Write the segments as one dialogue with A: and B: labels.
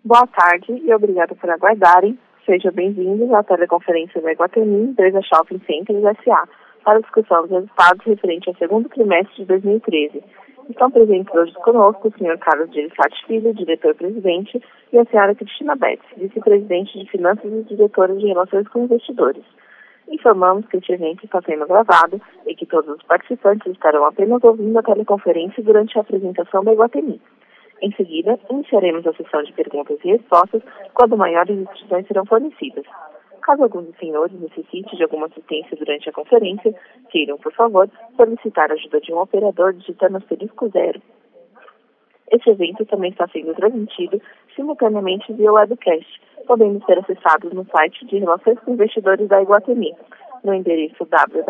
A: Boa tarde e obrigada por aguardarem. Sejam bem-vindos à teleconferência da Iguatemi Empresa Shopping Centers S.A. para a discussão dos resultados referentes ao segundo trimestre de 2013. Estão presentes hoje conosco o Sr. Carlos Gereissati Filho, diretor-presidente, e a Sra. Cristina Betts, vice-presidente de Finanças e diretora de Relações com Investidores. Informamos que este evento está sendo gravado e que todos os participantes estarão apenas ouvindo a teleconferência durante a apresentação da Iguatemi. Em seguida, iniciaremos a sessão de perguntas e respostas, quando maiores instruções serão fornecidas. Caso algum dos senhores necessite de alguma assistência durante a conferência, queiram, por favor, solicitar a ajuda de um operador digitando asterisco 0. Este evento também está sendo transmitido simultaneamente via webcast, podendo ser acessados no site de Relações com Investidores da Iguatemi, no endereço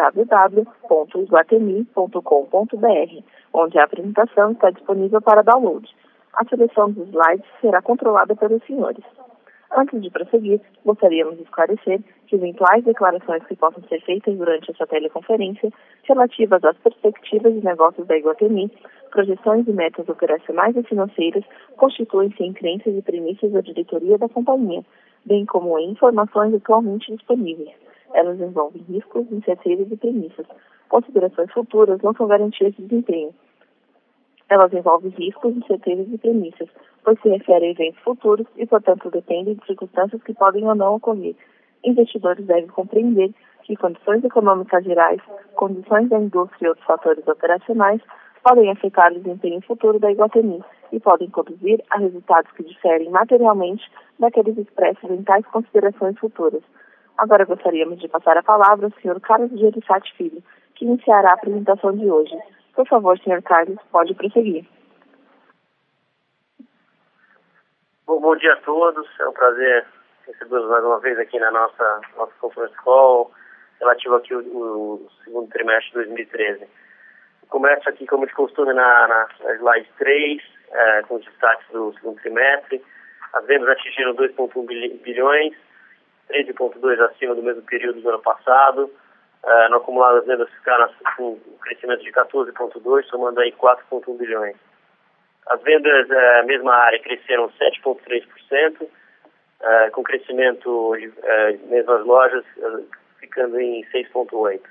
A: www.iguatemi.com.br, onde a apresentação está disponível para download. A seleção dos slides será controlada pelos senhores. Antes de prosseguir, gostaríamos de esclarecer que eventuais declarações que possam ser feitas durante essa teleconferência relativas às perspectivas de negócios da Iguatemi, projeções e metas operacionais e financeiras constituem-se em crenças e premissas da diretoria da companhia, bem como em informações atualmente disponíveis. Elas envolvem riscos, incertezas e premissas. Considerações futuras não são garantias de desempenho. Elas envolvem riscos, incertezas e premissas, pois se referem a eventos futuros e, portanto, dependem de circunstâncias que podem ou não ocorrer. Investidores devem compreender que condições econômicas gerais, condições da indústria e outros fatores operacionais podem afetar o desempenho futuro da Iguatemi e podem conduzir a resultados que diferem materialmente daqueles expressos em tais considerações futuras. Agora gostaríamos de passar a palavra ao Sr. Carlos Gereissati Filho, que iniciará a apresentação de hoje. Por favor, Sr. Carlos, pode prosseguir.
B: Bom dia a todos. É um prazer recebê-los mais uma vez aqui na nossa conference call relativo aqui ao segundo trimestre de 2013. Começo aqui, como de costume, na slide 3, com os destaques do segundo trimestre. As vendas atingiram 2,1 bilhões, 13,2 acima do mesmo período do ano passado. No acumulado, as vendas ficaram com um crescimento de 14,2, somando aí 4,1 bilhões. As vendas, mesma área, cresceram 7,3%, com crescimento de mesmas lojas ficando em 6,8%.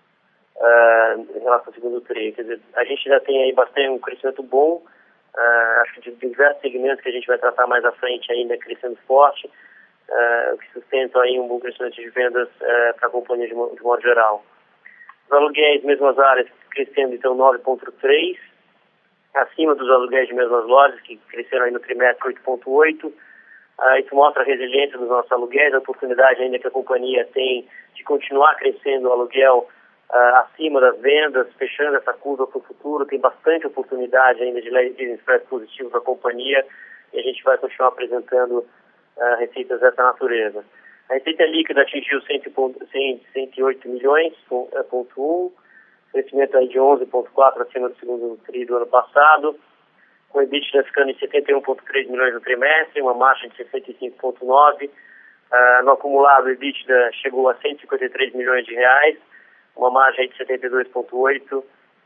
B: Em relação ao segundo tri, quer dizer, a gente já tem aí bastante um crescimento bom, acho que de diversos segmentos que a gente vai tratar mais à frente ainda crescendo forte, o que sustenta aí um bom crescimento de vendas para a companhia de modo geral. Os aluguéis, mesmas áreas, crescendo então 9,3%, acima dos aluguéis de mesmas lojas, que cresceram aí no trimestre 8,8%. Isso mostra a resiliência dos nossos aluguéis, a oportunidade ainda que a companhia tem de continuar crescendo o aluguel acima das vendas, fechando essa curva para o futuro. Tem bastante oportunidade ainda de spread positivo para a companhia e a gente vai continuar apresentando receitas dessa natureza. A receita líquida atingiu 108 milhões, 1,1, crescimento aí de 11,4 acima do segundo tri do ano passado, com o EBITDA ficando em 71,3 milhões no trimestre, uma margem de 65,9. No acumulado, o EBITDA chegou a 153 milhões de reais, uma margem de 72,8,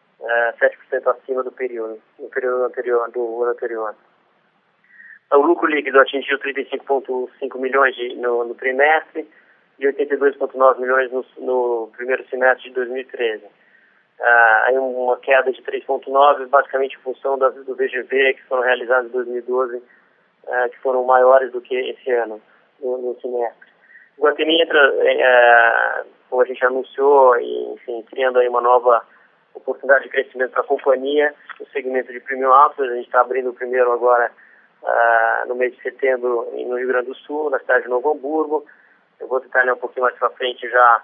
B: 7% acima do período anterior, do ano anterior. O lucro líquido atingiu 35,5 milhões no trimestre e 82,9 milhões no primeiro semestre de 2013. Aí uma queda de 3,9, basicamente em função do VGV que foram realizados em 2012, que foram maiores do que esse ano, no semestre. O Iguatemi entra, como a gente anunciou, enfim, criando aí uma nova oportunidade de crescimento para a companhia, no segmento de premium autos. A gente está abrindo o primeiro agora no mês de setembro no Rio Grande do Sul, na cidade de Novo Hamburgo. Eu vou detalhar um pouquinho mais para frente já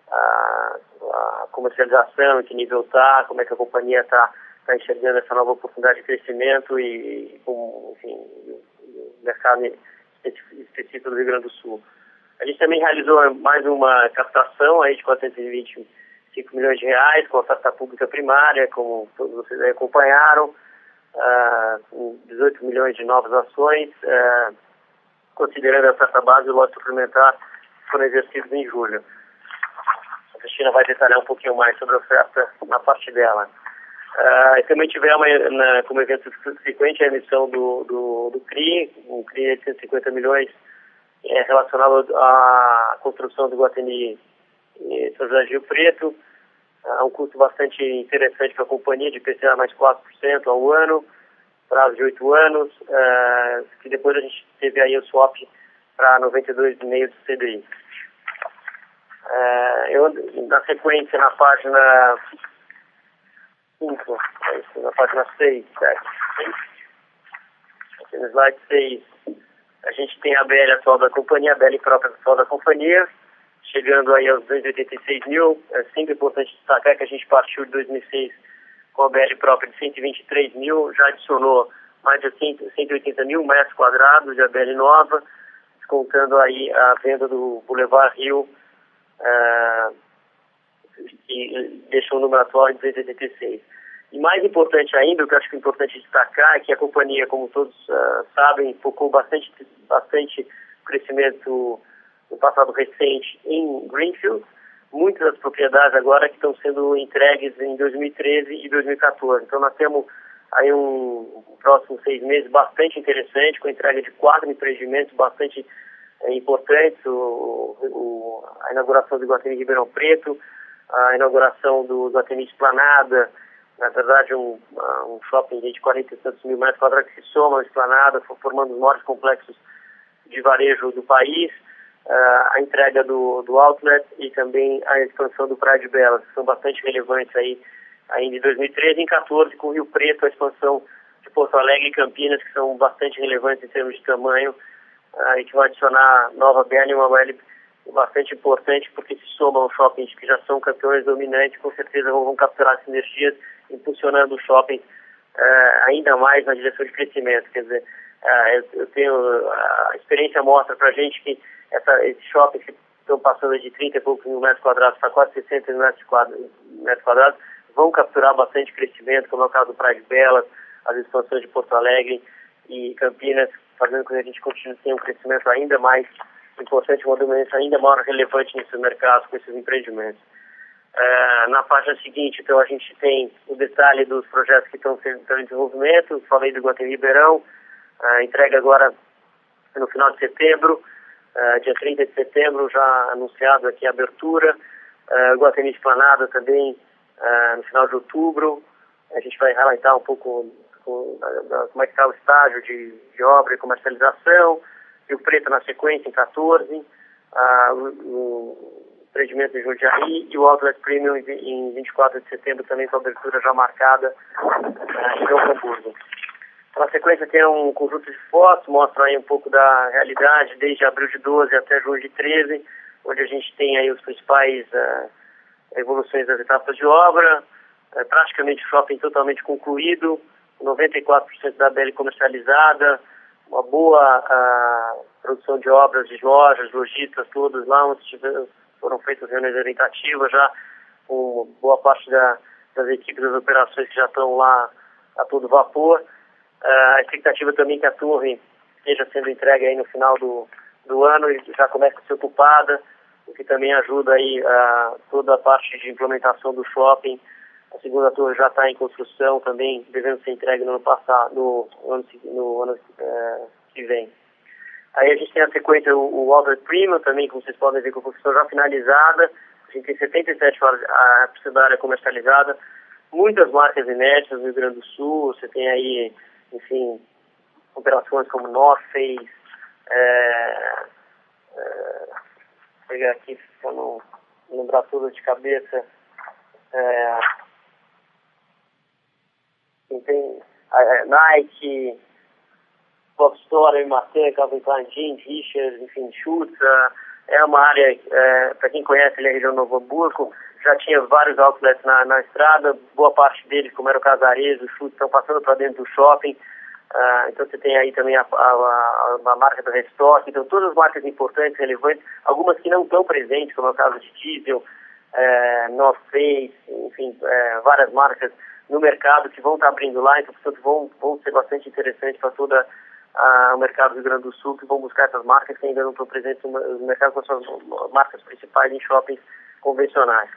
B: a comercialização, em que nível está, como é que a companhia está enxergando essa nova oportunidade de crescimento e enfim, o mercado específico do Rio Grande do Sul. A gente também realizou mais uma captação aí de 425 milhões de reais com a oferta pública primária, como todos vocês aí acompanharam, com 18 milhões de novas ações, considerando a oferta base e o lote suplementar que foram exercidos em julho. A Cristina vai detalhar um pouquinho mais sobre a oferta na parte dela. E também tivemos como evento subsequente a emissão do CRI, um CRI de 150 milhões relacionado à construção do Iguatemi São José do Rio Preto, um custo bastante interessante para a companhia, de IPCA mais 4% ao ano, prazo de 8 anos, que depois a gente teve aí o swap para 92,5% do CDI. Na sequência, na página 5, na página 6, 7, no slide 6, a gente tem a BL atual da companhia, a BL própria atual da companhia, chegando aí aos 286 mil. É sempre importante destacar que a gente partiu de 2006 com a BL própria de 123 mil, já adicionou mais de 180 mil metros quadrados de ABL nova, descontando aí a venda do Boulevard Rio, que deixou o número atual de 286. E mais importante ainda, o que eu acho que é importante destacar, é que a companhia, como todos sabem, focou bastante crescimento no passado recente em Greenfield. Muitas das propriedades agora que estão sendo entregues em 2013 e 2014. Então nós temos aí um próximo 6 meses bastante interessante, com a entrega de 4 empreendimentos bastante importantes, a inauguração do Iguatemi Ribeirão Preto, a inauguração do Iguatemi Esplanada, na verdade um shopping de 40 e tantos mil metros quadrados que se soma à Esplanada, formando os maiores complexos de varejo do país, a entrega do Outlet e também a expansão do Praia de Belas, que são bastante relevantes aí ainda em 2013 e em 2014, com o Rio Preto, a expansão de Porto Alegre e Campinas, que são bastante relevantes em termos de tamanho, e que vai adicionar nova BL e uma BL bastante importante, porque se somam aos shoppings que já são campeões dominantes, com certeza vão capturar sinergias, impulsionando os shoppings ainda mais na direção de crescimento. Quer dizer, eu tenho, a experiência mostra pra gente que esses shoppings que estão passando de 30 e poucos mil metros quadrados para quase 60 mil metros quadrados vão capturar bastante crescimento, como é o caso do Praia de Belas, as expansões de Porto Alegre e Campinas, fazendo com que a gente continue a ter um crescimento ainda mais importante, uma dominância ainda maior relevante nesses mercados com esses empreendimentos. Na página seguinte, então, a gente tem o detalhe dos projetos que estão em desenvolvimento. Falei do Iguatemi Ribeirão, entrega agora no final de setembro, dia 30 de setembro, já anunciado aqui a abertura. Iguatemi Esplanada também no final de outubro. A gente vai highlightar um pouco como é que está o estágio de obra e comercialização. Rio Preto na sequência, em 14, o empreendimento de Jundiaí e o Outlet Premium em 24 de setembro, também com a abertura já marcada em Novo Hamburgo. Na sequência tem um conjunto de fotos, mostra aí um pouco da realidade, desde abril de 12 até junho de 13, onde a gente tem aí os principais evoluções das etapas de obra, praticamente o shopping totalmente concluído, 94% da BL comercializada, uma boa produção de obras de lojas, lojistas, todos lá, onde foram feitas reuniões orientativas já, com boa parte das equipes das operações que já estão lá a todo vapor. A expectativa também que a torre esteja sendo entregue aí no final do ano e já comece a ser ocupada, o que também ajuda aí toda a parte de implementação do shopping. A segunda torre já está em construção também, devendo ser entregue no ano que vem. Aí a gente tem a sequência, o Outlet Premium também, como vocês podem ver, com a construção já finalizada. A gente tem 77 da área comercializada, muitas marcas inéditas no Rio Grande do Sul. Você tem aí, enfim, operações como North Face, vou pegar aqui para não lembrar tudo de cabeça. Tem Nike, Bob Store, Martin, Calvin Klein, Jeans, Richard, enfim, Schutz. É uma área, para quem conhece ali a região Novo Hamburgo, já tinha vários outlets na estrada, boa parte deles, como era o Casares, o Schutz, estão passando para dentro do shopping. Então você tem aí também a marca do Restock, então todas as marcas importantes, relevantes, algumas que não estão presentes, como é o caso de Diesel, North Face, enfim, várias marcas no mercado que vão estar abrindo lá, então portanto vão ser bastante interessantes para todo o mercado do Rio Grande do Sul, que vão buscar essas marcas que ainda não estão presentes no mercado com as suas marcas principais em shoppings convencionais.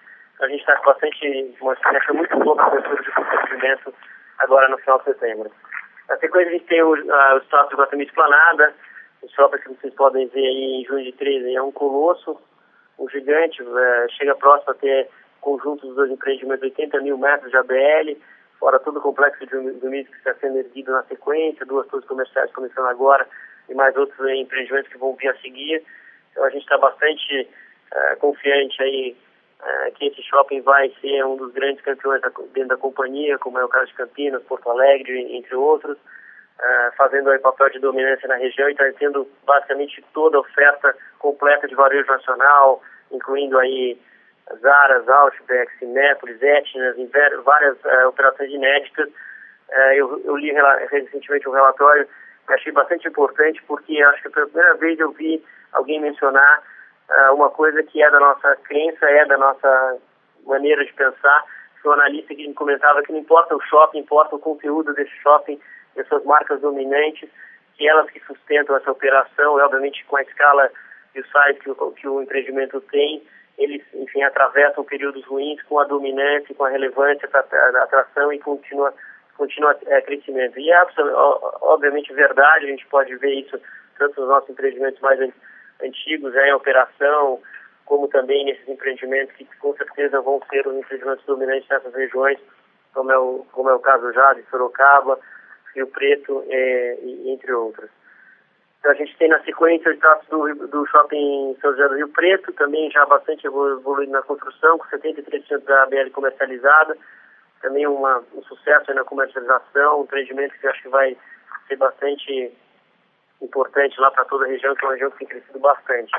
B: a gente está com uma experiência muito boa para a abertura de procedimento agora no final de setembro. Na sequência, a gente tem o espaço de Guatemi Esplanada, o shopping que vocês podem ver aí em junho de 13, é um colosso, um gigante, chega próximo a ter conjunto dos dois empreendimentos, 80 mil metros de ABL, fora todo o complexo de dormir que está sendo erguido na sequência, 2 torres comerciais começando agora e mais outros empreendimentos que vão vir a seguir. Então a gente está bastante confiante aí que esse shopping vai ser um dos grandes campeões dentro da companhia, como é o caso de Campinas, Porto Alegre, entre outros, fazendo aí papel de dominância na região e tendo basicamente toda a oferta completa de varejo nacional, incluindo aí Zara, Outback, Cinépolis, Etnas, várias operações inéditas. Eu li recentemente um relatório que achei bastante importante, porque acho que pela primeira vez eu vi alguém mencionar uma coisa que é da nossa crença, é da nossa maneira de pensar. Foi um analista que me comentava que não importa o shopping, importa o conteúdo desse shopping, de suas marcas dominantes, que elas que sustentam essa operação, e obviamente com a escala e o size que o empreendimento tem, eles, enfim, atravessam períodos ruins com a dominância, com a relevância da atração e continua crescimento. E é obviamente verdade, a gente pode ver isso tanto nos nossos empreendimentos mais antigos, em operação, como também nesses empreendimentos que com certeza vão ser os empreendimentos dominantes nessas regiões, como é o caso já de Sorocaba, Rio Preto, e entre outros. Então a gente tem na sequência o status do shopping São José do Rio Preto, também já bastante evoluído na construção, com 73% da ABL comercializada, também um sucesso na comercialização, um empreendimento que eu acho que vai ser bastante importante lá para toda a região, que é uma região que tem crescido bastante.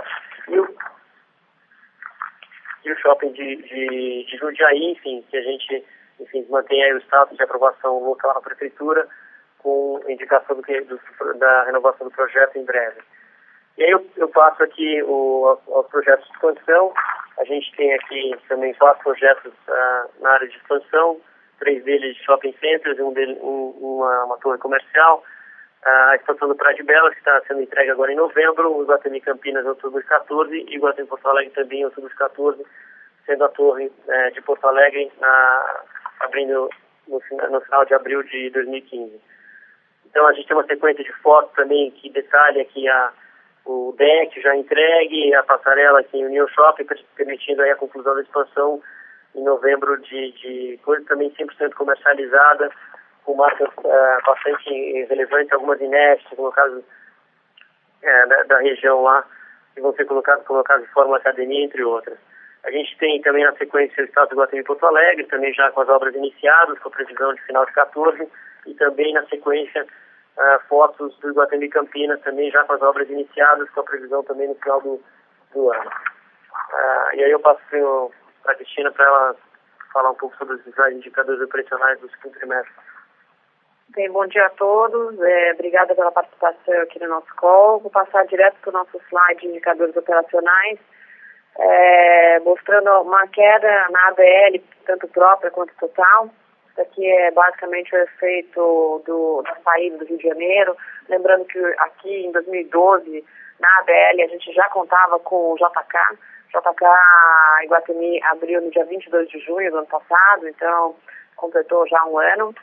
B: E o shopping de Jundiaí, enfim, que a gente mantém aí o status de aprovação local na prefeitura, com indicação da renovação do projeto em breve. E aí eu passo aqui aos projetos de expansão. A gente tem aqui também 4 projetos na área de expansão, 3 deles de shopping centers, uma torre comercial. A expansão do Praia de Belas, que está sendo entregue agora em novembro, o Guatemi Campinas em outubro de 14 e o Guatemi Porto Alegre também em outubro de 14, sendo a torre de Porto Alegre abrindo no final de abril de 2015. Então a gente tem uma sequência de fotos também que detalha aqui o deck já entregue, a passarela aqui em Union Shopping, permitindo aí a conclusão da expansão em novembro de coisa também 100% comercializada, com marcas bastante relevantes, algumas inéditas, no caso da região lá, que vão ser colocadas de Fórmula Academia, entre outras. A gente tem também na sequência o estado do Guatemi Porto Alegre, também já com as obras iniciadas, com a previsão de final de 14, e também na sequência fotos do Guatemi Campinas, também já com as obras iniciadas, com a previsão também no final do ano. E aí eu passo para a Cristina para ela falar um pouco sobre os indicadores operacionais do segundo trimestre.
A: Bem, bom dia a todos. Obrigada pela participação aqui no nosso call. Vou passar direto para o nosso slide de indicadores operacionais, mostrando uma queda na ABL, tanto própria quanto total. Isso aqui é basicamente o efeito da saída do Rio de Janeiro. Lembrando que aqui em 2012, na ABL, a gente já contava com o JK. JK Iguatemi abriu no dia 22 de junho do ano passado, então completou já um ano.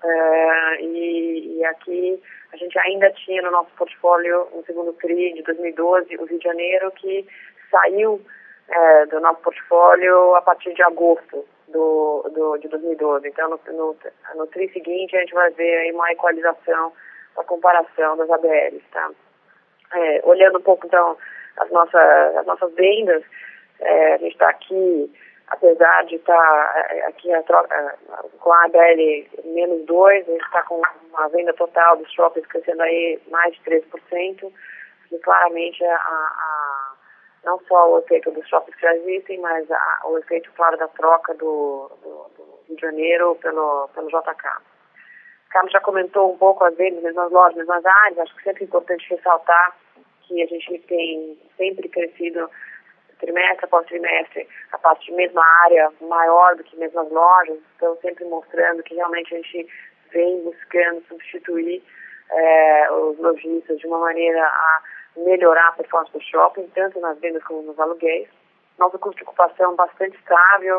A: E aqui a gente ainda tinha no nosso portfólio, no segundo TRI de 2012, o Rio de Janeiro, que saiu do nosso portfólio a partir de agosto de 2012. Então, no TRI seguinte, a gente vai ver aí uma equalização da comparação das ABLs, tá? Olhando um pouco, então, as nossas vendas, a gente está aqui, apesar de estar aqui com a ABL menos 2, a gente está com uma venda total dos shoppings crescendo aí mais de 13%, e claramente não só o efeito dos shoppings que já existem, mas o efeito, claro, da troca do Rio de Janeiro pelo JK. O Carlos já comentou um pouco as vendas, mesmas lojas, mesmas áreas. Acho que sempre é importante ressaltar que a gente tem sempre crescido trimestre após trimestre a parte de mesma área maior do que mesmas lojas, então sempre mostrando que realmente a gente vem buscando substituir os lojistas de uma maneira a melhorar a performance do shopping, tanto nas vendas como nos aluguéis. Nosso custo de ocupação bastante estável,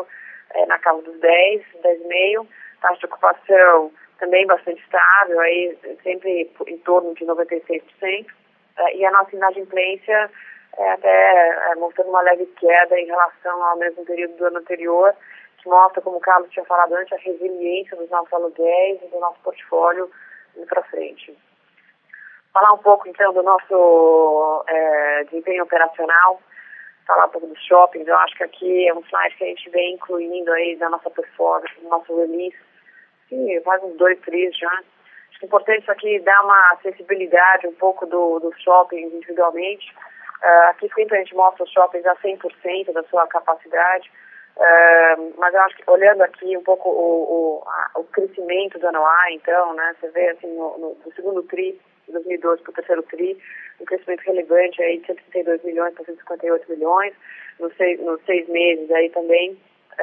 C: na casa dos 10,5%, taxa de ocupação também bastante estável, aí sempre em torno de 96%, e a nossa inadimplência até mostrando uma leve queda em relação ao mesmo período do ano anterior, que mostra, como o Carlos tinha falado antes, a resiliência dos nossos aluguéis e do nosso portfólio indo para frente. Falar um pouco, então, do nosso desempenho operacional, falar um pouco dos shoppings. Eu acho que aqui é um slide que a gente vem incluindo aí da nossa performance, do nosso release, que faz uns 2, 3 já. Acho que é importante isso aqui dar uma acessibilidade um pouco dos shoppings individualmente. Aqui sempre a gente mostra os shoppings a 100% da sua capacidade, mas eu acho que olhando aqui um pouco o crescimento do NOI, então, né, você vê assim no segundo TRI, de 2012 para o terceiro TRI, um crescimento relevante aí de 132 milhões para 158 milhões, nos 6 meses aí também,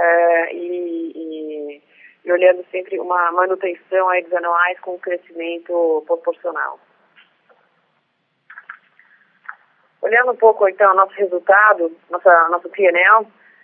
C: e olhando sempre uma manutenção aí dos anuais com um crescimento proporcional. Olhando um pouco, então, nosso resultado, nosso P&L,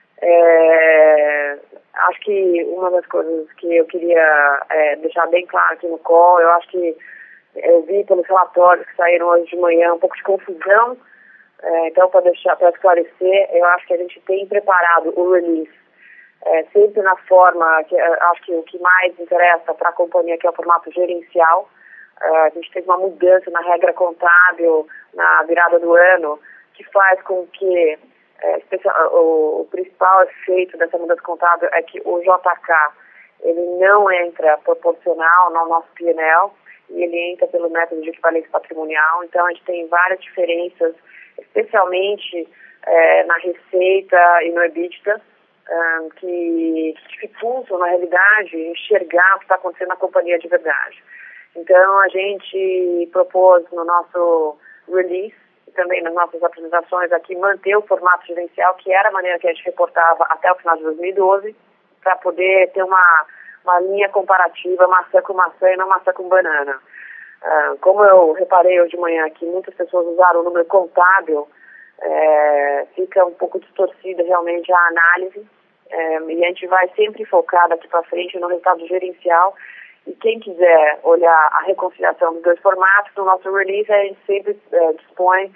C: acho que uma das coisas que eu queria deixar bem claro aqui no call, eu acho que eu vi pelos relatórios que saíram hoje de manhã um pouco de confusão, então para esclarecer, eu acho que a gente tem preparado o release sempre na forma, que acho que o que mais interessa para a companhia, que é o formato gerencial. A gente teve uma mudança na regra contábil na virada do ano, que faz com que o principal efeito dessa mudança contábil é que o JK ele não entra proporcional no nosso P&L, e ele entra pelo método de equivalência patrimonial. Então a gente tem várias diferenças, especialmente na receita e no EBITDA, que dificultam, na realidade, enxergar o que está acontecendo na companhia de verdade. Então, a gente propôs no nosso release e também nas nossas apresentações aqui manter o formato gerencial, que era a maneira que a gente reportava até o final de 2012, para poder ter uma linha comparativa maçã com maçã e não maçã com banana. Como eu reparei hoje de manhã que muitas pessoas usaram o número contábil, fica um pouco distorcida realmente a análise, e a gente vai sempre focar daqui para frente no resultado gerencial. E quem quiser olhar a reconciliação dos dois formatos, no nosso release a gente sempre dispõe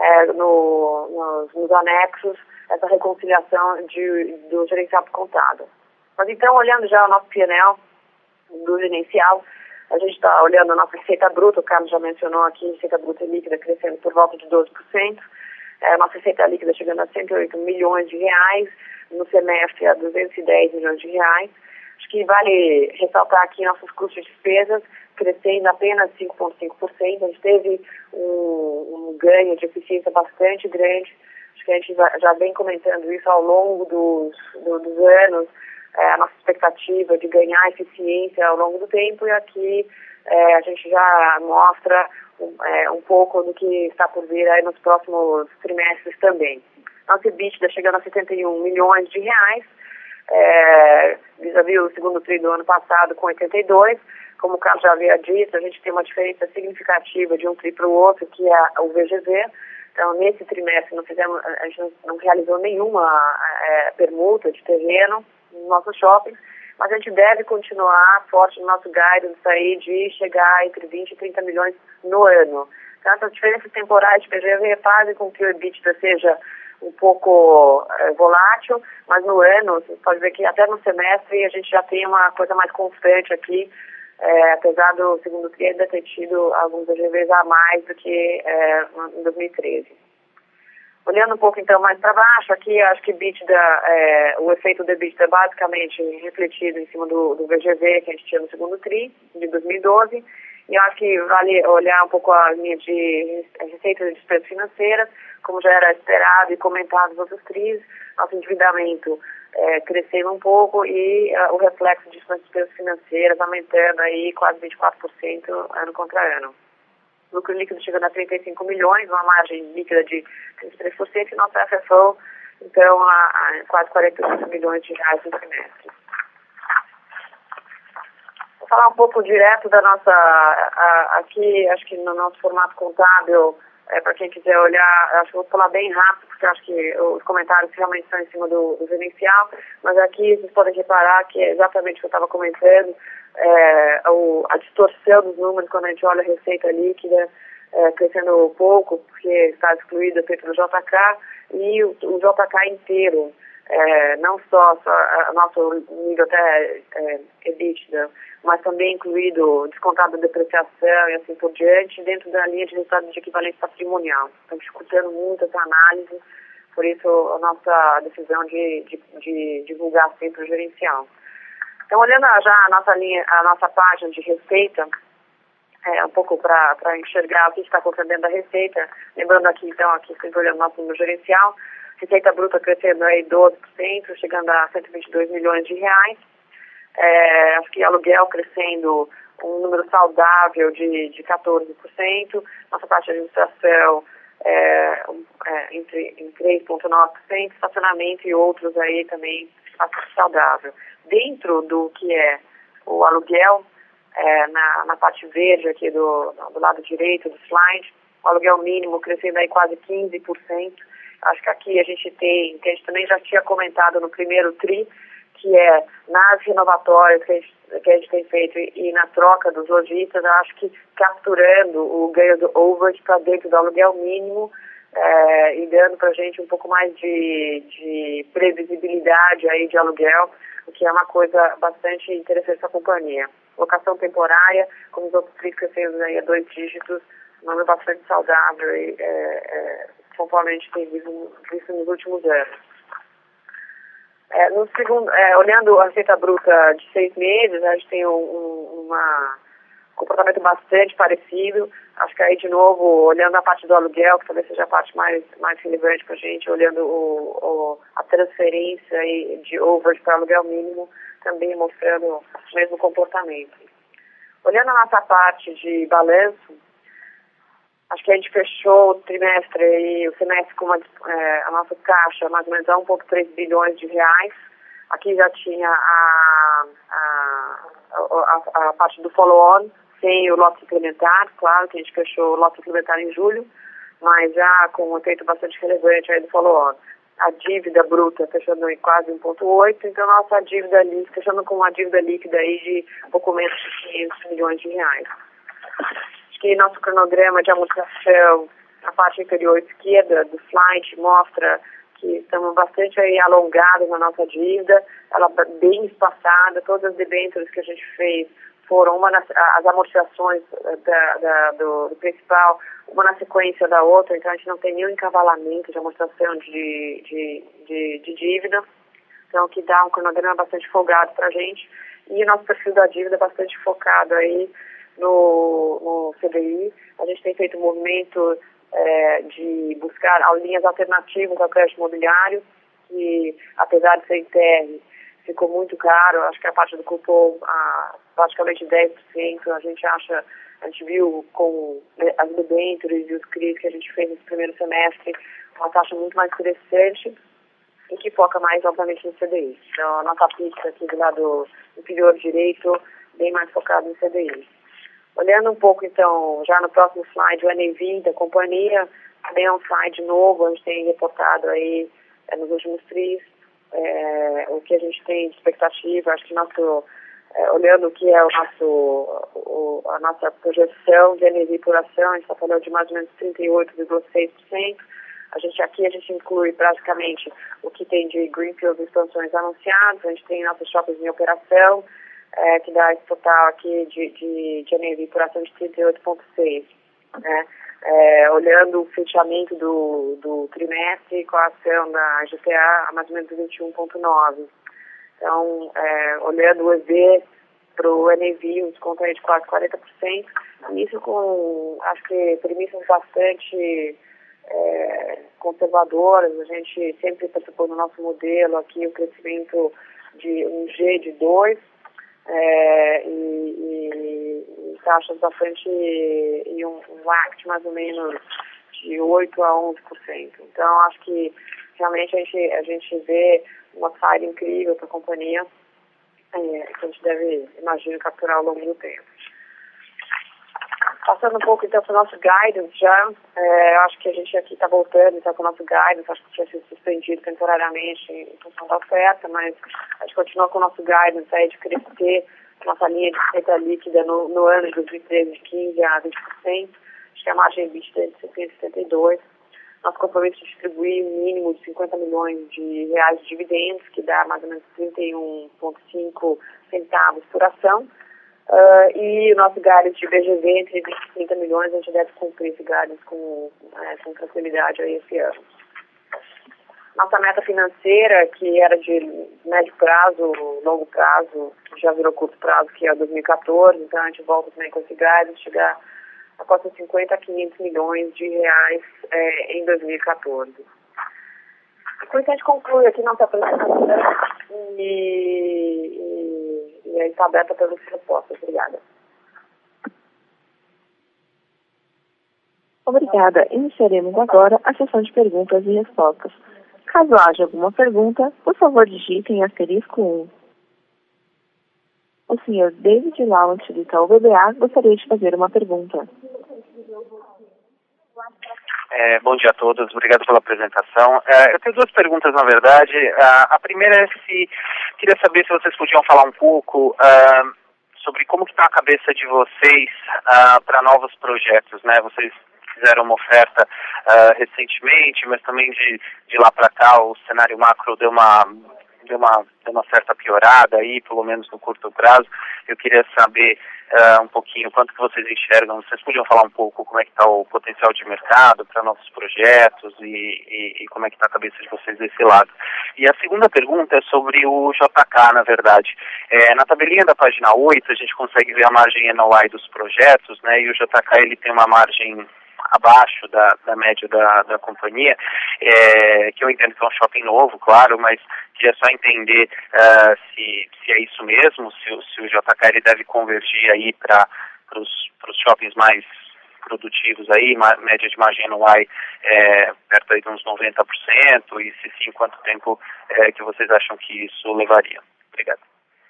C: nos anexos essa reconciliação do gerencial contábil. Mas então, olhando já o nosso P&L do gerencial, a gente está olhando a nossa receita bruta, o Carlos já mencionou aqui, receita bruta e líquida crescendo por volta de 12%, nossa receita líquida chegando a 108 milhões de reais, no semestre a 210 milhões de reais. Acho que vale ressaltar aqui nossos custos de despesas crescendo apenas 5,5%. A gente teve um ganho de eficiência bastante grande. Acho que a gente já vem comentando isso ao longo dos anos, a nossa expectativa de ganhar eficiência ao longo do tempo, e aqui a gente já mostra um pouco do que está por vir aí nos próximos trimestres também. Nosso EBITDA chegando a 71 milhões de reais, vis-à-vis o segundo TRI do ano passado com 82. Como o Carlos já havia dito, a gente tem uma diferença significativa de um TRI para o outro, que é o VGV. Então, nesse trimestre, a gente não realizou nenhuma permuta de terreno nos nossos shoppings, mas a gente deve continuar forte no nosso guidance aí de chegar entre 20 e 30 milhões no ano. Então, essas diferenças temporais de PGV fazem com que o EBITDA seja um pouco volátil, mas no ano, você pode ver que até no semestre a gente já tem uma coisa mais constante aqui, apesar do segundo TRI ainda ter tido alguns VGVs a mais do que em 2013. Olhando um pouco então mais para baixo, aqui acho que o efeito do EBITDA é basicamente refletido em cima do VGV que a gente tinha no segundo TRI de 2012, e eu acho que vale olhar um pouco a linha de receita de despesas financeiras, como já era esperado e comentado nos outros TRIs, nosso endividamento crescendo um pouco e o reflexo disso nas despesas financeiras aumentando aí quase 24% ano contra ano. Lucro líquido chegando a 35 milhões, uma margem líquida de 33%, e nosso FFO, então, a quase 48 milhões de reais no trimestre. Vou falar um pouco direto da nossa, aqui, acho que no nosso formato contábil, para quem quiser olhar, acho que vou falar bem rápido, porque acho que os comentários realmente estão em cima do gerencial, mas aqui vocês podem reparar que é exatamente o que eu estava comentando, a distorção dos números quando a gente olha a receita líquida, crescendo pouco, porque está excluído o efeito do JK, e o JK inteiro, não só nosso nível até EBITDA, mas também incluído descontado da depreciação e assim por diante, dentro da linha de resultado de equivalência patrimonial. Estamos escutando muito essa análise, por isso a nossa decisão de divulgar sempre o gerencial. Então, olhando já a nossa página de receita, um pouco para enxergar o que está acontecendo da receita, lembrando aqui, então, aqui sempre olhando nosso número gerencial, receita bruta crescendo aí 12%, chegando a 122 milhões de reais. Acho que aluguel crescendo um número saudável de 14%, nossa taxa de administração em 3,9%, estacionamento e outros aí também bastante saudável. Dentro do que é o aluguel, na parte verde aqui do lado direito do slide, o aluguel mínimo crescendo aí quase 15%. Acho que aqui a gente tem, que a gente também já tinha comentado no primeiro TRI, que é nas renovatórias que a gente tem feito e na troca dos lojistas, eu acho que capturando o ganho do overage para dentro do aluguel mínimo e dando para a gente um pouco mais de previsibilidade aí de aluguel, o que é uma coisa bastante interessante para a companhia. Locação temporária, como os outros TRIs crescendo aí a 2 dígitos, um número bastante saudável e conforme a gente tem visto nos últimos anos. Olhando a receita bruta de 6 meses, a gente tem um comportamento bastante parecido. Acho que aí, de novo, olhando a parte do aluguel, que talvez seja a parte mais relevante para a gente, olhando a transferência de overage para aluguel mínimo, também mostrando o mesmo comportamento. Olhando a nossa parte de balanço, acho que a gente fechou o trimestre e o semestre com a nossa caixa mais ou menos a 1,3 bilhões de reais. Aqui já tinha a parte do follow-on, sem o lote suplementar, claro que a gente fechou o lote suplementar em julho, mas já com um efeito bastante relevante aí do follow-on. A dívida bruta fechando em quase 1,8, então nossa dívida líquida, fechando com uma dívida líquida aí de pouco menos de 500 milhões de reais. Que nosso cronograma de amortização, na parte inferior esquerda do slide, mostra que estamos bastante aí alongados na nossa dívida, ela bem espaçada, todas as debêntures que a gente fez foram as amortizações do principal, uma na sequência da outra, então a gente não tem nenhum encavalamento de amortização de dívida, então que dá um cronograma bastante folgado para a gente, e o nosso perfil da dívida bastante focado aí no CDI. A gente tem feito um movimento de buscar linhas alternativas ao crédito imobiliário, que apesar de ser em TR, ficou muito caro. Acho que a parte do cupom, praticamente 10%, a gente viu com as debêntures e os CRIs que a gente fez nesse primeiro semestre, uma taxa muito mais interessante e que foca mais, obviamente, no CDI. Então, a nossa pista aqui do lado inferior direito, bem mais focada no CDI. Olhando um pouco, então, já no próximo slide, o NAV da companhia, também é um slide novo, a gente tem reportado aí nos últimos TRIs, o que a gente tem de expectativa, acho que olhando o que é a nossa projeção de NAV por ação, a gente está falando de mais ou menos 38,6%. A gente inclui praticamente o que tem de greenfield expansões anunciadas, a gente tem nossos shoppings em operação, que dá esse total aqui de NAV por ação de 38,6%. Né? Olhando o fechamento do trimestre com a ação da GPA a mais ou menos 21,9%. Então, olhando o EV para o NAV, um desconto aí de quase 40%, e isso com, acho que, premissas bastante conservadoras. A gente sempre participou no nosso modelo aqui o crescimento de um G de 2%, e taxas bastante, e um WACC mais ou menos de 8% a 11%. Então, acho que realmente a gente vê uma upside incrível para a companhia, que a gente deve, imagino, capturar ao longo do tempo. Passando um pouco então para o nosso guidance já, eu acho que a gente aqui está voltando então com o nosso guidance, acho que tinha sido suspendido temporariamente em função da oferta, mas a gente continua com o nosso guidance aí de crescer nossa linha de receita líquida no ano de 2013 de 15% a 20%, acho que a margem EBITDA é de 72%. Nosso compromisso de distribuir um mínimo de 50 milhões de reais de dividendos, que dá mais ou menos 31,5 centavos por ação. E o nosso guidance de BGV entre 20 e 30 milhões, a gente deve cumprir esse guidance com tranquilidade aí esse ano. Nossa meta financeira, que era de médio prazo, longo prazo, já virou curto prazo, que é 2014, então a gente volta também com esse guidance, chegar a 450 a 500 milhões de reais em 2014. Com isso a gente conclui aqui nossa apresentação e aí está aberta para as respostas. Obrigada.
A: Obrigada. Iniciaremos agora a sessão de perguntas e respostas. Caso haja alguma pergunta, por favor digitem *1. O senhor David Laurent do Itaú BBA gostaria de fazer uma pergunta.
D: Bom dia a todos, obrigado pela apresentação. Eu tenho duas perguntas, na verdade. A primeira é queria saber se vocês podiam falar um pouco sobre como que está a cabeça de vocês para novos projetos, né? Vocês fizeram uma oferta recentemente, mas também de lá para cá o cenário macro deu uma certa piorada aí, pelo menos no curto prazo. Eu queria saber um pouquinho quanto que vocês enxergam. Vocês podiam falar um pouco como é que está o potencial de mercado para novos projetos e como é que está a cabeça de vocês desse lado. E a segunda pergunta é sobre o JK, na verdade. Na tabelinha da página 8, a gente consegue ver a margem NOI dos projetos, né? E o JK ele tem uma margem abaixo da média da companhia, que eu entendo que é um shopping novo, claro, mas queria só entender se é isso mesmo, se o JK ele deve convergir aí para os shoppings mais produtivos aí, média de margem NOI perto aí de uns 90%, e se sim, quanto tempo que vocês acham que isso levaria? Obrigado.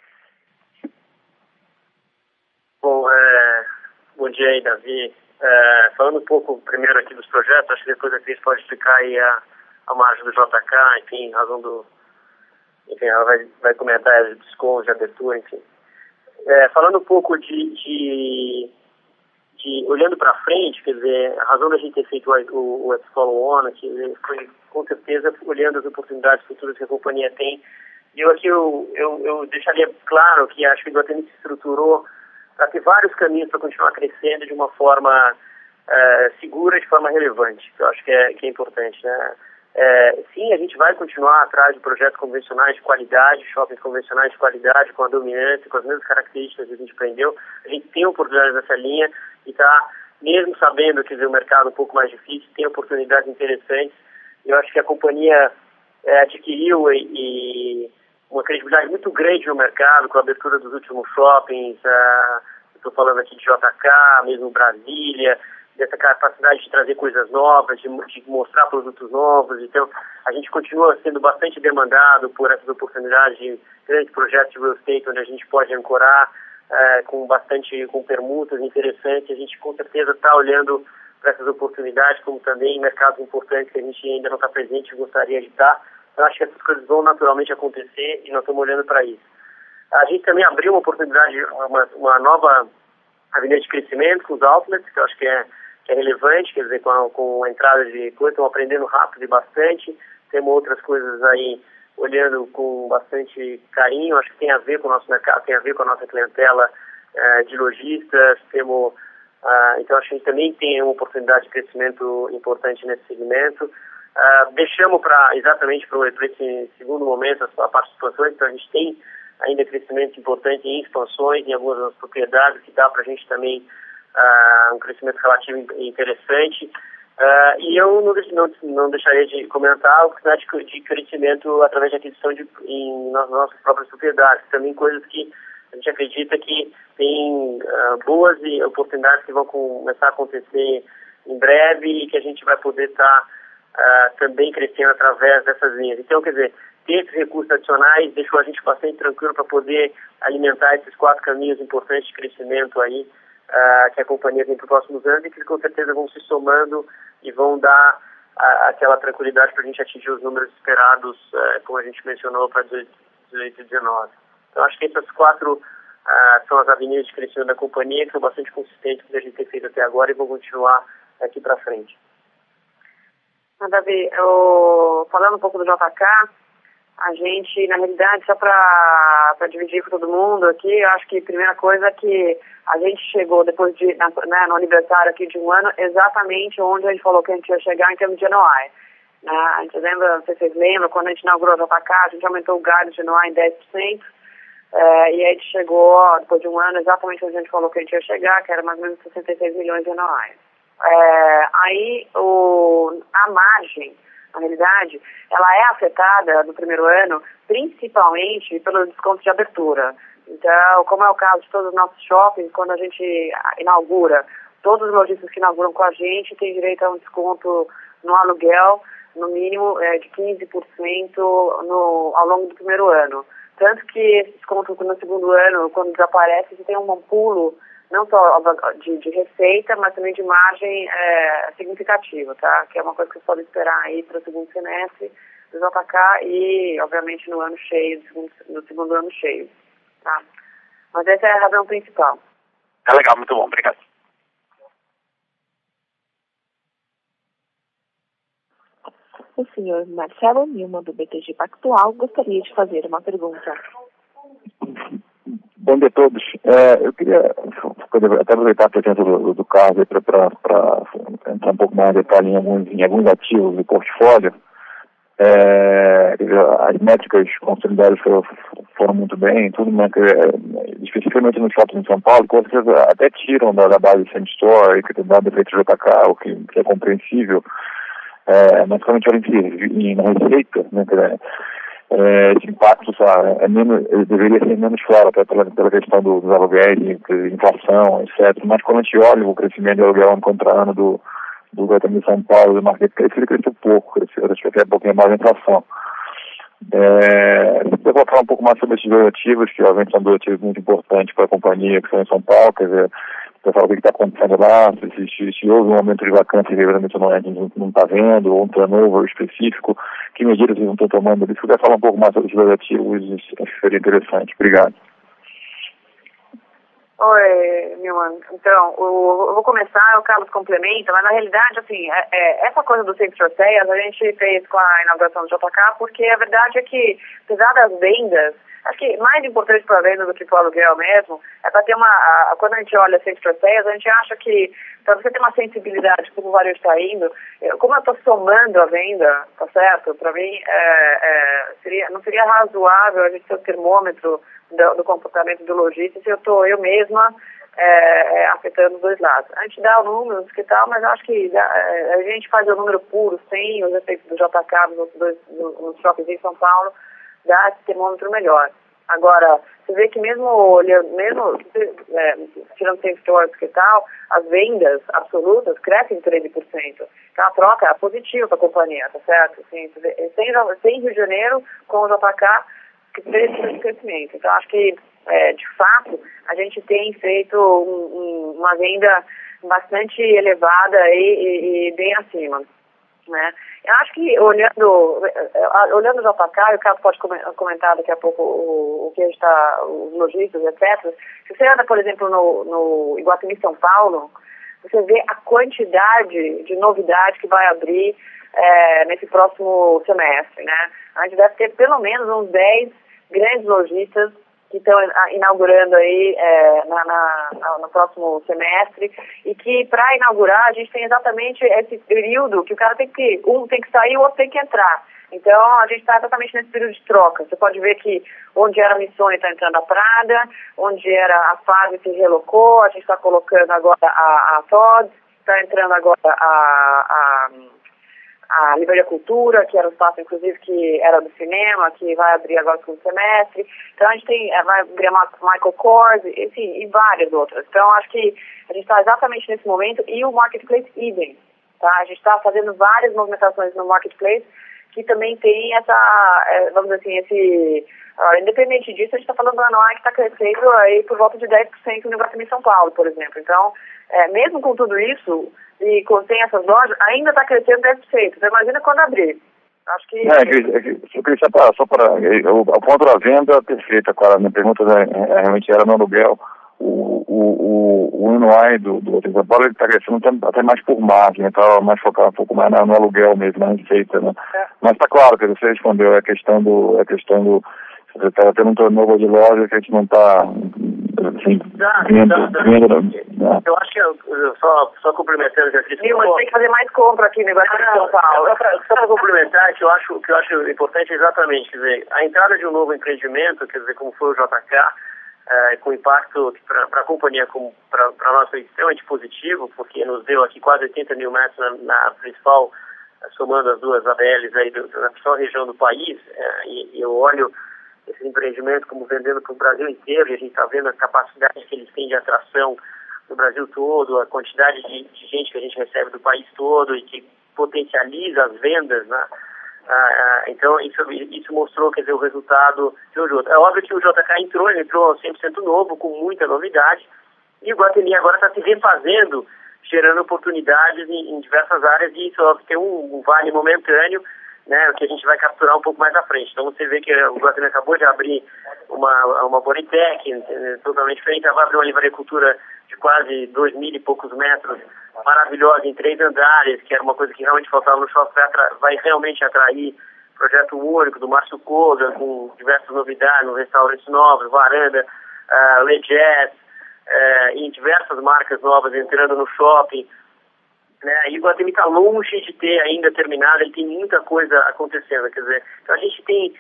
B: Bom dia aí, Davi. Falando um pouco primeiro aqui dos projetos, acho que depois a Cris pode explicar aí a margem do JK, enfim, razão do... Enfim, ela vai comentar os descontos de abertura, enfim. Falando um pouco de olhando para frente, quer dizer, a razão da gente ter feito o Follow-on, que foi com certeza olhando as oportunidades futuras que a companhia tem. E eu deixaria claro que acho que o Iguatemi se estruturou para ter vários caminhos para continuar crescendo de uma forma segura e de forma relevante, que eu acho que é importante, né? Sim, a gente vai continuar atrás de projetos convencionais de qualidade, shoppings convencionais de qualidade, com a dominância, com as mesmas características que a gente aprendeu. A gente tem oportunidades nessa linha e está, mesmo sabendo que o mercado é um pouco mais difícil, tem oportunidades interessantes. Eu acho que a companhia adquiriu uma credibilidade muito grande no mercado, com a abertura dos últimos shoppings, estou falando aqui de JK, mesmo Brasília, dessa capacidade de trazer coisas novas, de mostrar produtos novos. Então, a gente continua sendo bastante demandado por essas oportunidades de grandes projetos de real estate, onde a gente pode ancorar com permutas interessantes. A gente, com certeza, está olhando para essas oportunidades, como também em mercados importantes que a gente ainda não está presente e gostaria de estar. Eu acho que essas coisas vão naturalmente acontecer e nós estamos olhando para isso. A gente também abriu uma oportunidade, uma nova avenida de crescimento com os outlets, que eu acho que é relevante, quer dizer, com a entrada de coisas, estão aprendendo rápido e bastante. Temos outras coisas aí olhando com bastante carinho, acho que tem a ver com o nosso mercado, tem a ver com a nossa clientela de lojistas. Então acho que a gente também tem uma oportunidade de crescimento importante nesse segmento. Deixamos exatamente para esse segundo momento a parte de expansões, então a gente tem ainda crescimento importante em expansões, em algumas das propriedades, que dá para a gente também um crescimento relativo interessante. E eu não deixaria de comentar a oportunidade de crescimento através de aquisição nas nossas próprias propriedades. Também coisas que a gente acredita que tem boas oportunidades que vão começar a acontecer em breve e que a gente vai poder estar também crescendo através dessas linhas. Então, quer dizer, ter esses recursos adicionais deixou a gente bastante tranquilo para poder alimentar esses 4 caminhos importantes de crescimento aí que a companhia tem para os próximos anos e que com certeza vão se somando e vão dar aquela tranquilidade para a gente atingir os números esperados, como a gente mencionou, para 2018 e 2019. Então, acho que essas 4 são as avenidas de crescimento da companhia, que são bastante consistentes com o que a gente tem feito até agora e vão continuar daqui para frente.
C: Davi, falando um pouco do JK, a gente, na realidade, só para dividir com todo mundo aqui, eu acho que a primeira coisa é que a gente chegou depois no aniversário aqui de um ano, exatamente onde a gente falou que a gente ia chegar em termos de NOI. A gente lembra, não sei se vocês lembram, quando a gente inaugurou o JK, a gente aumentou o guide de NOI em 10%, e a gente chegou, depois de um ano, exatamente onde a gente falou que a gente ia chegar, que era mais ou menos 66 milhões de NOI. Aí a margem, na realidade, ela é afetada no primeiro ano, principalmente pelo desconto de abertura. Então, como é o caso de todos os nossos shoppings, quando a gente inaugura, todos os lojistas que inauguram com a gente têm direito a um desconto no aluguel, no mínimo de 15% ao longo do primeiro ano. Tanto que esse desconto no segundo ano, quando desaparece, você tem um pulo não só de receita, mas também de margem significativa, tá? Que é uma coisa que você pode esperar aí para o segundo semestre do JK e, obviamente, no ano cheio, no segundo ano cheio, tá? Mas essa é a razão principal.
D: É legal, muito bom, obrigado.
A: O senhor Marcelo Nilman, do BTG Pactual, gostaria de fazer uma pergunta.
E: Bom dia a todos. Eu queria até aproveitar a presença do Carlos para entrar um pouco mais em detalhe em alguns ativos do portfólio. As métricas consolidadas foram muito bem, tudo, mas especificamente nos shoppings em São Paulo, que vocês até tiram da base de Same Store, que tem dado efeito JK, o que é compreensível, mas quando a gente olha na receita, né, esse impacto deveria ser menos claro, até pela questão dos aluguéis, inflação, etc. Mas quando a gente olha o crescimento de aluguel ano contra ano do Guatemi São Paulo, do Marketplace, ele cresceu pouco, acho que até um pouquinho mais a inflação. Se você falar um pouco mais sobre esses dois ativos, que obviamente são dois ativos muito importantes para a companhia, que são em São Paulo, quer dizer, você fala o que está acontecendo lá, se houve um aumento de vacância que realmente não está vendo, ou um turnover específico, que medidas vocês não estão tomando ali. Se puder falar um pouco mais sobre esses dois ativos, acho que seria interessante. Obrigado.
C: Oi, Nilman. Então, eu vou começar, o Carlos complementa, mas na realidade, assim, essa coisa do Same Store Sales a gente fez com a inauguração do JK, porque a verdade é que, apesar das vendas, acho que mais importante para a venda do que para o aluguel mesmo, é para ter quando a gente olha Same Store Sales, a gente acha que, para você ter uma sensibilidade como o varejo está indo, como eu estou somando a venda, tá certo? Para mim, não seria razoável a gente ter o termômetro do comportamento do lojista se eu mesma afetando os dois lados. A gente dá o número que tal, mas acho que a gente faz o número puro, sem os efeitos do JK nos shoppings em São Paulo, dá esse termômetro melhor. Agora, você vê que mesmo tirando Same Stores que tal, as vendas absolutas crescem em 13%. Então a troca é positiva para a companhia, tá certo? Assim, sem Rio de Janeiro, com o JK, que fez esse crescimento. Então acho que, de fato, a gente tem feito uma venda bastante elevada e bem acima. Né? Eu acho que olhando o JK, o Carlos pode comentar daqui a pouco o que está, os lojistas, etc. Se você anda, por exemplo, no Iguatemi São Paulo, você vê a quantidade de novidade que vai abrir nesse próximo semestre, né? A gente deve ter pelo menos uns 10 grandes lojistas que estão inaugurando aí no próximo semestre, e que para inaugurar a gente tem exatamente esse período que o cara um tem que sair e o outro tem que entrar. Então a gente está exatamente nesse período de troca. Você pode ver que onde era a Missoni está entrando a Prada, onde era a Fase se relocou, a gente está colocando agora a Todd, está entrando agora a Livraria Cultura, que era um espaço, inclusive, que era do cinema, que vai abrir agora no segundo semestre. Então, a gente vai abrir a Michael Kors, enfim, e várias outras. Então, acho que a gente está exatamente nesse momento, e o Marketplace idem, tá? A gente está fazendo várias movimentações no Marketplace, que também tem essa, vamos dizer assim, esse... independente disso, a gente está falando da Noai que está crescendo aí por volta de 10% no Iguatemi São Paulo, por exemplo. Então, mesmo com tudo isso, e sem essas lojas, ainda está crescendo 10%. Então, imagina quando abrir. Acho que... o ponto da venda, perfeita, claro. A minha pergunta realmente era no aluguel. O NOI do São Paulo, ele está crescendo até mais por margem, está mais focado um pouco mais no aluguel mesmo, na receita, né? Mas está claro que você respondeu, a questão do você está tendo um turnover de loja que a gente não está vendo.
B: Eu acho que só complementando, já disse.
C: Mas tem que fazer mais compra aqui no Iguatemi São Paulo.
B: Só para complementar, que eu acho importante exatamente, quer dizer, a entrada de um novo empreendimento, quer dizer, como foi o JK, com impacto para a companhia, para nós foi extremamente positivo, porque nos deu aqui quase 80 mil metros na principal, somando as duas ABLs aí na principal região do país, e eu olho esse empreendimento como vendendo para o Brasil inteiro, e a gente está vendo a capacidade que eles têm de atração no Brasil todo, a quantidade de gente que a gente recebe do país todo e que potencializa as vendas, né? Então isso mostrou, quer dizer, o resultado de um JK. É óbvio que o JK entrou 100% novo, com muita novidade, e o Iguatemi agora está se refazendo, gerando oportunidades em diversas áreas, e isso óbvio, tem um vale momentâneo, né, que a gente vai capturar um pouco mais à frente. Então você vê que o Iguatemi acabou de abrir uma Boritec, totalmente diferente, vai abrir uma livraria-cultura de quase 2.000 e poucos metros, maravilhosa, em 3 andares, que era uma coisa que realmente faltava no shopping, vai realmente atrair projeto único do Márcio Koga, com diversas novidades, nos restaurantes novos, varanda, Le Jazz, e diversas marcas novas entrando no shopping. E o Iguatemi está longe de ter ainda terminado, ele tem muita coisa acontecendo, quer dizer, então a gente tem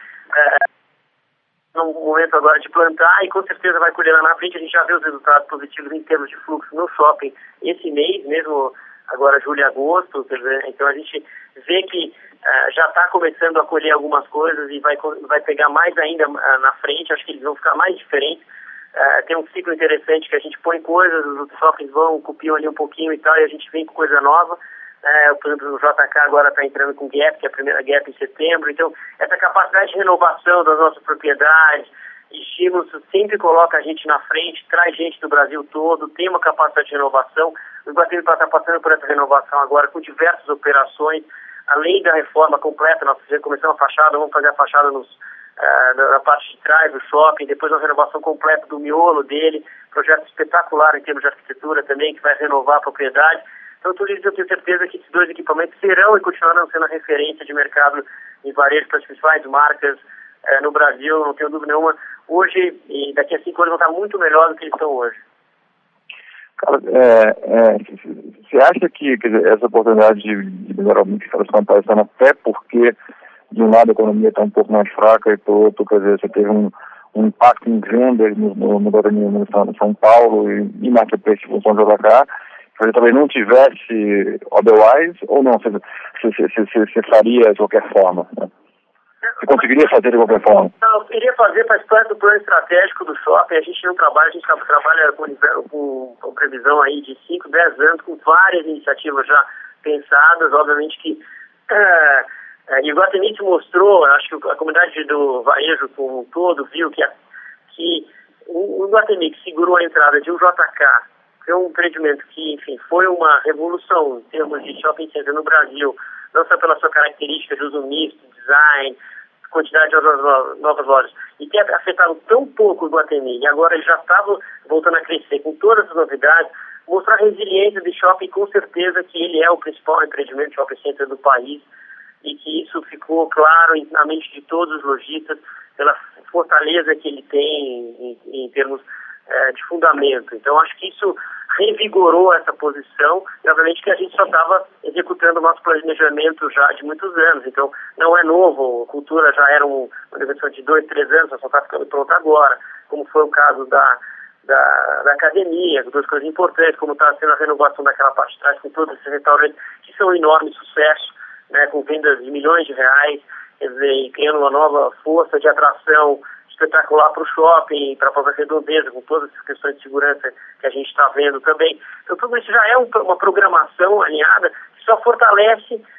B: um momento agora de plantar e com certeza vai colher lá na frente. A gente já vê os resultados positivos em termos de fluxo no shopping esse mês, mesmo agora julho e agosto, quer dizer, então a gente vê que já está começando a colher algumas coisas e vai pegar mais ainda na frente, acho que eles vão ficar mais diferentes. Tem um ciclo interessante que a gente põe coisas, os outros shoppings copiam ali um pouquinho e tal, e a gente vem com coisa nova. Por exemplo, o JK agora está entrando com Gap, que é a primeira Gap em setembro. Então, essa capacidade de renovação das nossas propriedades, estímulos, sempre coloca a gente na frente, traz gente do Brasil todo, tem uma capacidade de renovação. O Iguatemi está passando por essa renovação agora com diversas operações, além da reforma completa. Nós começamos a fachada, vamos fazer a fachada na parte de trás do shopping, depois uma renovação completa do miolo dele, projeto espetacular em termos de arquitetura também, que vai renovar a propriedade. Então, tudo isso eu tenho certeza que esses 2 equipamentos serão e continuarão sendo a referência de mercado em varejo para as principais marcas no Brasil, não tenho dúvida nenhuma. Hoje, e daqui a 5 anos, vão estar muito melhor do que eles estão hoje.
E: Cara, você acha que, quer dizer, essa oportunidade de melhoramento que está aparecendo até porque, de um lado, a economia está um pouco mais fraca e, por outro, quer dizer, você teve um impacto em vendas no São Paulo e marketplace de função do JK, se talvez não tivesse otherwise, ou não, você faria de qualquer forma, né? Você conseguiria fazer de qualquer forma?
B: Não, eu queria fazer, faz parte do plano estratégico do shopping. A gente não trabalha, a gente trabalha com previsão aí de 5, 10 anos, com várias iniciativas já pensadas. Obviamente que o Iguatemi se mostrou, acho que a comunidade do varejo como um todo viu que o Iguatemi que segurou a entrada de um JK, que é um empreendimento que, enfim, foi uma revolução em termos de shopping center no Brasil, não só pela sua característica de uso misto, design, quantidade de novas lojas, e ter afetado tão pouco o Iguatemi, e agora ele já estava voltando a crescer com todas as novidades, mostrar a resiliência do shopping, com certeza que ele é o principal empreendimento de shopping center do país, e que isso ficou claro na mente de todos os lojistas, pela fortaleza que ele tem em termos de fundamento. Então, acho que isso revigorou essa posição, e obviamente que a gente só estava executando o nosso planejamento já de muitos anos, então não é novo, a cultura já era uma investigação de 2, 3 anos, só está ficando pronta agora, como foi o caso da academia, 2 coisas importantes, como está sendo a renovação daquela parte de trás, com todos esses restaurantes, que são um enorme sucesso, né, com vendas de milhões de reais, quer dizer, e criando uma nova força de atração espetacular para o shopping, para a própria redondeza, com todas as questões de segurança que a gente está vendo também. Então, tudo isso já é uma programação alinhada que só fortalece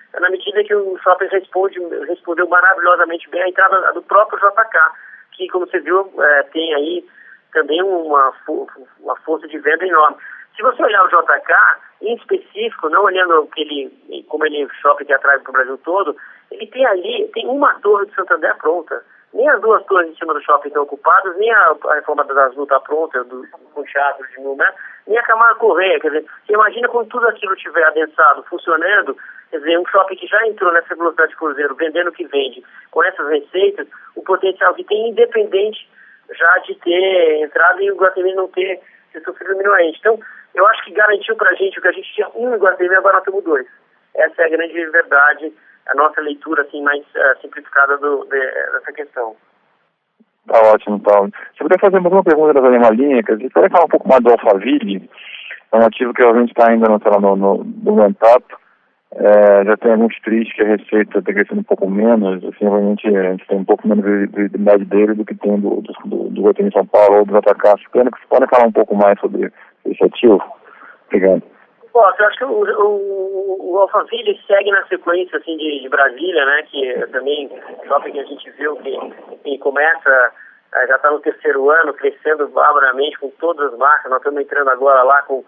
B: na medida que o shopping respondeu maravilhosamente bem à entrada do próprio JK, que, como você viu, tem aí também uma força de venda enorme. Se você olhar o JK, em específico, não olhando como ele é um shopping que atrai para o Brasil todo, ele tem uma torre de Santander pronta. Nem as duas torres em cima do shopping estão ocupadas, nem a reforma da Azul está pronta, com teatro de 1.000 metros, nem a Camargo Correia. Quer dizer, você imagina quando tudo aquilo estiver adensado, funcionando, quer dizer, um shopping que já entrou nessa velocidade de cruzeiro, vendendo o que vende, com essas receitas, o potencial que tem, independente já de ter entrado e o Iguatemi não ter sofrido minimamente. Então, eu acho que garantiu para a gente o que a gente tinha um Iguatemi, agora nós temos 2. Essa é a grande verdade, a nossa leitura assim, mais simplificada dessa questão.
E: Tá ótimo, Paulo. Se eu puder fazer mais uma pergunta da mesma linha, você pode falar um pouco mais do Alphaville, é um ativo que a gente está ainda no contato, já tem alguns tristes que a receita está crescendo um pouco menos, assim, obviamente a gente tem um pouco menos de visibilidade dele do que tem do Iguatemi São Paulo ou do JK. Você pode falar um pouco mais sobre esse ativo? Obrigado.
B: Bom, eu acho que o Alphaville segue na sequência assim, de Brasília, né, que também shopping que a gente viu que começa, já está no 3º ano, crescendo barbaramente com todas as marcas. Nós estamos entrando agora lá com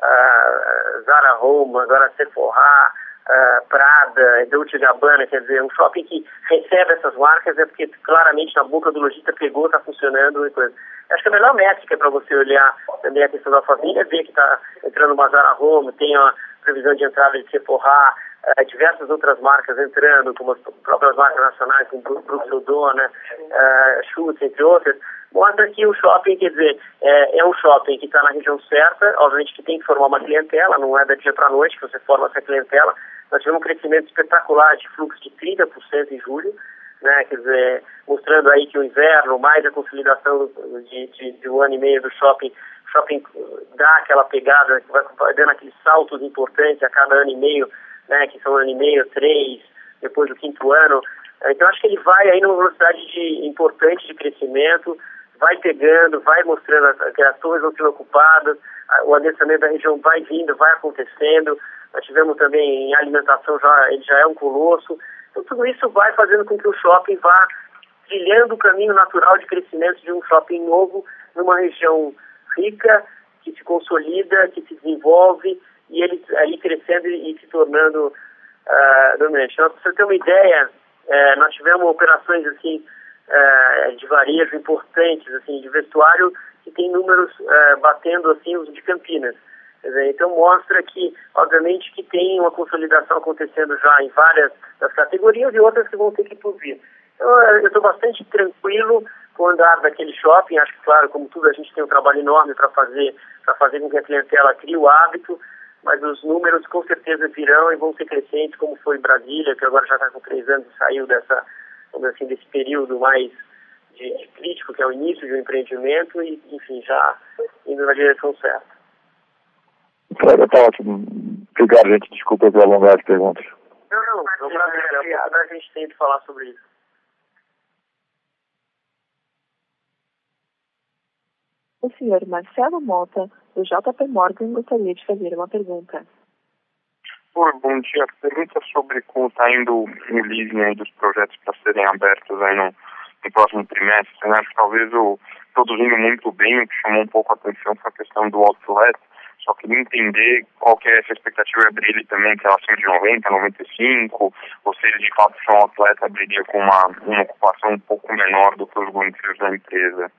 B: Zara Home, agora Sephora, Prada, Dolce & Gabbana, quer dizer, um shopping que recebe essas marcas porque claramente na boca do lojista pegou, está funcionando e coisa. Acho que a melhor métrica para você olhar também a questão da Alphaville é ver que está entrando uma Zara Home, tem a previsão de entrada de Sephora, diversas outras marcas entrando, como as próprias marcas nacionais, como Brooks O'Donnell, Schutz, entre outras. Mostra que o shopping, quer dizer, é um shopping que está na região certa, obviamente que tem que formar uma clientela, não é da dia para a noite que você forma essa clientela. Nós tivemos um crescimento espetacular de fluxo de 30% em julho, né, quer dizer, mostrando aí que o inverno, mais a consolidação de um ano e meio do shopping dá aquela pegada, que vai dando aqueles saltos importantes a cada ano e meio, né, que são 1 ano e meio, 3, depois do 5º ano. Então acho que ele vai aí numa velocidade importante de crescimento, vai pegando, vai mostrando que as torres vão sendo ocupadas, o adensamento da região vai vindo, vai acontecendo. Nós tivemos também em alimentação, ele já é um colosso. Então tudo isso vai fazendo com que o shopping vá trilhando o caminho natural de crescimento de um shopping novo numa região rica, que se consolida, que se desenvolve, e ele ali crescendo e se tornando dominante. Então, para você ter uma ideia, nós tivemos operações assim, de varejo importantes, assim, de vestuário, que tem números batendo assim, os de Campinas. Quer dizer, então mostra que, obviamente, que tem uma consolidação acontecendo já em várias das categorias e outras que vão ter que vir. Então, eu estou bastante tranquilo com o andar daquele shopping. Acho que, claro, como tudo, a gente tem um trabalho enorme para fazer com que a clientela crie o hábito, mas os números com certeza virão e vão ser crescentes, como foi Brasília, que agora já está com 3 anos e saiu desse período mais de crítico, que é o início de um empreendimento, e, enfim, já indo na direção certa.
E: Tá ótimo. Obrigado, gente. Desculpa pela alongar as perguntas.
B: Não, é um prazer. A gente tem de falar sobre isso.
A: O senhor Marcelo Mota, do JP Morgan, gostaria de fazer uma pergunta.
F: Oi, bom dia. Pergunta sobre como está indo o leasing aí dos projetos para serem abertos aí no próximo trimestre, né? Talvez produzindo muito bem, o que chamou um pouco a atenção foi a questão do outlet. Só queria entender qual que é essa expectativa de abrir ele também, que é acima de 90, 95, ou se ele de fato for um outlet, abriria com uma ocupação um pouco menor do que os bonitos da empresa.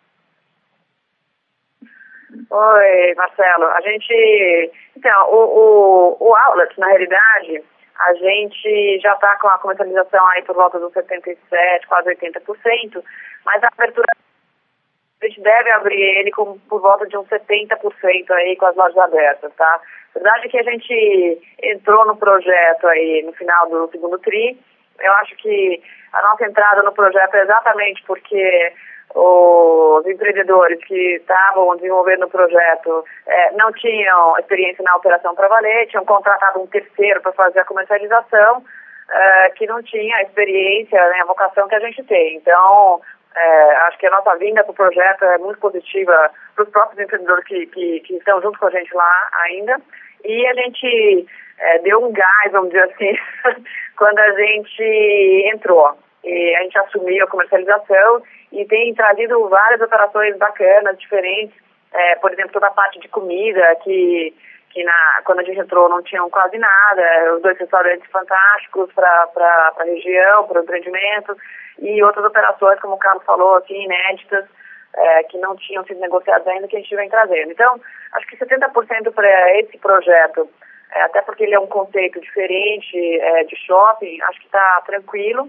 C: Oi, Marcelo. A gente... Então, o outlet, na realidade, a gente já está com a comercialização aí por volta dos 77%, quase 80%, mas a abertura... A gente deve abrir ele por volta de uns 70% aí com as lojas abertas, tá? A verdade é que a gente entrou no projeto aí no final do 2º tri. Eu acho que a nossa entrada no projeto é exatamente porque os empreendedores que estavam desenvolvendo o projeto não tinham experiência na operação para valer, tinham contratado um terceiro para fazer a comercialização, que não tinha a experiência, né, a vocação que a gente tem. Então, acho que a nossa vinda para o projeto é muito positiva para os próprios empreendedores que estão junto com a gente lá ainda. E a gente deu um gás, vamos dizer assim, quando a gente entrou. E a gente assumiu a comercialização e tem trazido várias operações bacanas, diferentes. Por exemplo, toda a parte de comida, que quando a gente entrou não tinham quase nada, os 2 restaurantes fantásticos para a região, para o empreendimento, e outras operações, como o Carlos falou, assim, inéditas, que não tinham sido negociadas ainda, que a gente vem trazendo. Então, acho que 70% para esse projeto, até porque ele é um conceito diferente de shopping, acho que está tranquilo.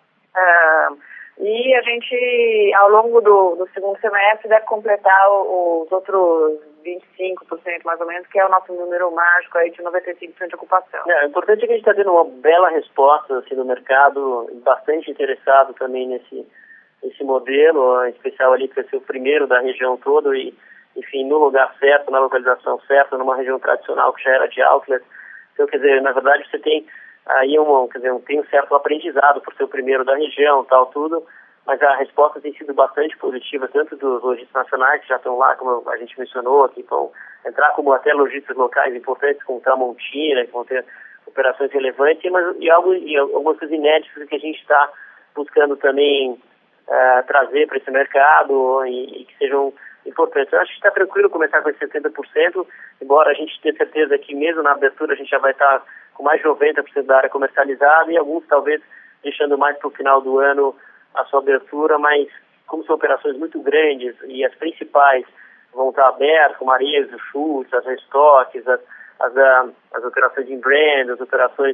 C: E a gente, ao longo do segundo semestre, deve completar os outros 25%, mais ou menos, que é o nosso número mágico aí de 95% de ocupação.
B: O importante é que a gente está tendo uma bela resposta assim, no mercado, bastante interessado também nesse modelo, em especial ali que vai ser o primeiro da região toda e, enfim, no lugar certo, na localização certa, numa região tradicional que já era de outlet. Então, quer dizer, na verdade você tem aí tem um certo aprendizado por ser o primeiro da região, tal, tudo, mas a resposta tem sido bastante positiva, tanto dos lojistas nacionais que já estão lá, como a gente mencionou, que vão entrar como até lojistas locais importantes, como Tramontina, que vão ter operações relevantes, e algumas coisas inéditas que a gente está buscando também trazer para esse mercado e que sejam importantes. Eu acho que está tranquilo começar com esse 70%, embora a gente tenha certeza que mesmo na abertura a gente já vai estar com mais de 90% da área comercializada e alguns talvez deixando mais para o final do ano a sua abertura, mas como são operações muito grandes e as principais vão estar abertas, como Arezzo, Schultz, as restocks, as operações de brand, as operações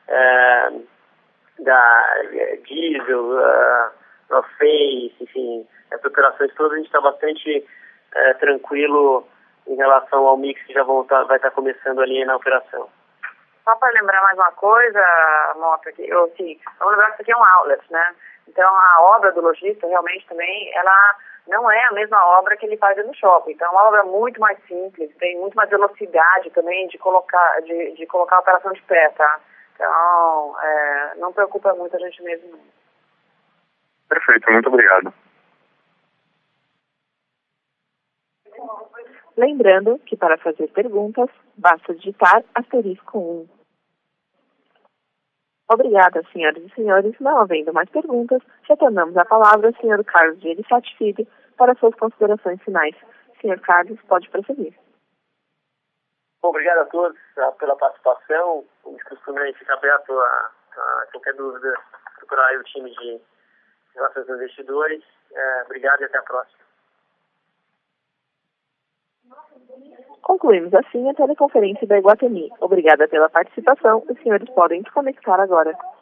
B: da Diesel, North Face, enfim, as operações todas a gente está bastante tranquilo em relação ao mix que já vai estar começando ali na operação.
C: Só para lembrar mais uma coisa, Mota, vamos lembrar que isso aqui é um outlet, né? Então, a obra do lojista, realmente, também, ela não é a mesma obra que ele faz no shopping. Então, é uma obra muito mais simples, tem muito mais velocidade também de colocar a operação de pé, tá? Então, não preocupa muito a gente mesmo.
F: Perfeito, muito obrigado.
A: Lembrando que para fazer perguntas, basta digitar *1. Obrigada, senhoras e senhores. Não havendo mais perguntas, retornamos a palavra ao senhor Carlos Gereissati Filho para suas considerações finais. Senhor Carlos, pode prosseguir.
B: Bom, obrigado a todos pela participação. Como de costume, a gente fica aberto a qualquer dúvida, procurar aí o time de relações com investidores. Obrigado e até a próxima.
A: Concluímos assim a teleconferência da Iguatemi. Obrigada pela participação. Os senhores podem desconectar agora.